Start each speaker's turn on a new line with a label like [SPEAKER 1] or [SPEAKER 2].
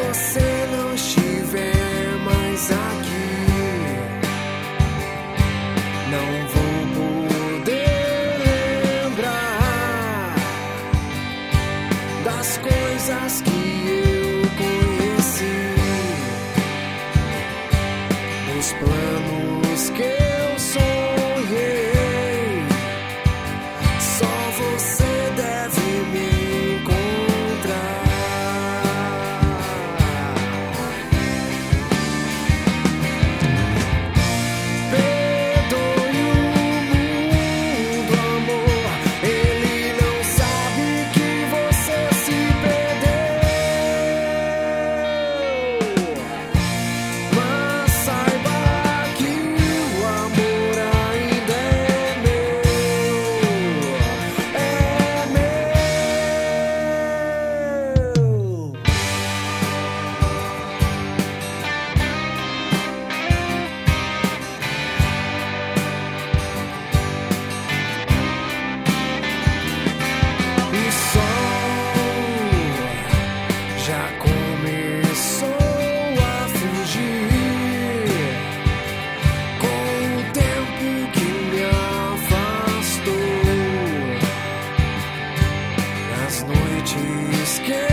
[SPEAKER 1] você não estiver mais aqui, não vou poder lembrar das coisas que eu conheci, os planos que eu sonhei. Só você deve me encontrar. Perdoe o mundo, amor. Ele não sabe que você se perdeu. Mas saiba que o amor ainda é meu. É meu. O sol já começou a fugir com o tempo que me afastou. As noites que